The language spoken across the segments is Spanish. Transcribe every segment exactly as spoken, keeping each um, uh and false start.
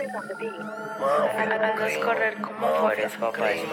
Hagas correr como Forrest Gump.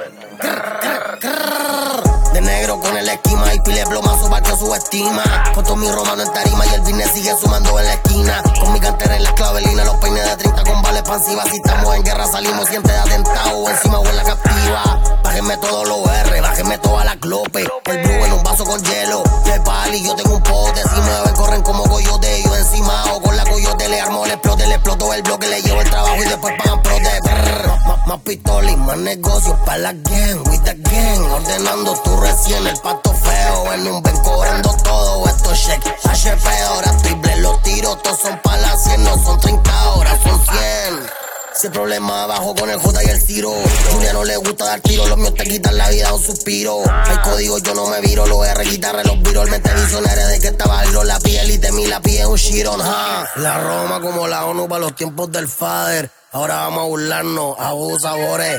De negro con el esquima y pile plomazo pa' que subestima. Foto mi romano en tarima y el business sigue sumando en la esquina. Con mi cantera en la clavelina, los peines de treinta con vales expansivas. Si estamos en guerra salimos siempre de atentado, encima o en la captiva. Bájenme todos los R, bájenme toda la clope. El blue en un vaso con hielo, de pali yo tengo un pote. Si me ven corren como coyote, yo encima o con la coyote. Le armo, le explote, le exploto el bloque, le llevo el trabajo y después pagan prote. Más, más pistola y más negocios pa' la gang, with the gang. Ordenando tú recién el pato feo. En un ben cobrando todo esto check H P, ahora triple los tiros, todos son pa' la cien. No son treinta horas, son cien. Si el problema abajo con el J y el Ciro. Julia no le gusta dar tiro, los míos te quitan la vida a un suspiro. Hay código, yo no me viro, los R, guitarra, los viros. Mente visionaria de que estaba hilo, la piel y temí la piel, un shiron, ha. La Roma como la ONU para los tiempos del father. Ahora vamos a burlarnos, abusadores.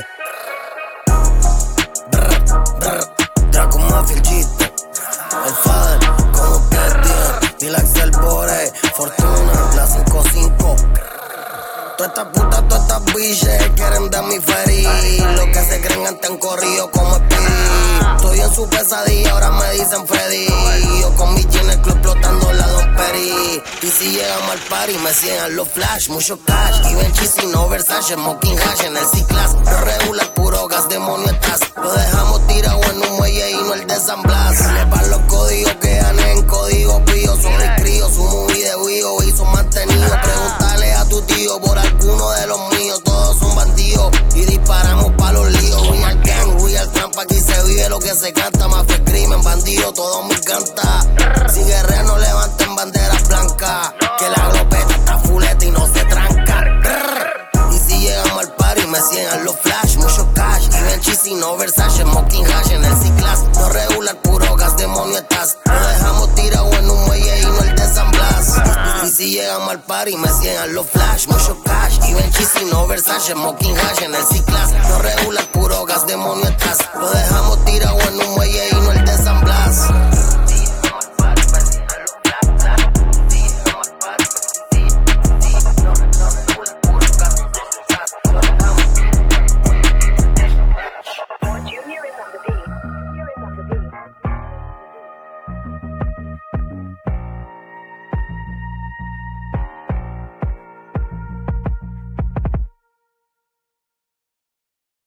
Brr, brr, Draco Mafia el chiste. El father, con ustedes tienen. Y la Excel Bore, Fortuna, la cinco cinco. Todas estas putas, todas estas biches quieren de mi ferry. Los que se creen antes han corrido como Speedy. Estoy en su pesadilla, ahora me dicen Freddy. Yo con mi chin en el club explotando la Don Perry. Y si llegamos al party me ciegan los flash, mucho cash. Givenchy sin no Versace, smoking hash en el C-Class. No regular, puro gas, demonio estás. Lo dejamos tirado en un muelle y no el de San Blas. Le van los códigos que gané en código pío. Son mis críos, su movie de Wio y son mantenidos. Pregúntale a tu tío por alguno de los míos. Todos son bandidos y disparamos pa' los líos. Real gang, real trampa, aquí se vive lo que se canta. Más que crimen, bandido, todo me encanta. Si guerrean no levanten banderas blancas, que la glopeta está fuleta y no se tranca. Y si llegamos al party me ciegan los flash, mucho cash. Givenchy sin no Versace, smoking hash en el C-Class. No regular, puro gas, demonio estás. Lo dejamos tirado en un muelle y no el de San Blas. Y si llegamos al party me ciegan los flash, mucho cash. Givenchy sin no Versace, smoking hash en el C-Class. No regular, puro gas, demonio estás. Lo dejamos tirado en un muelle y no el de San Blas.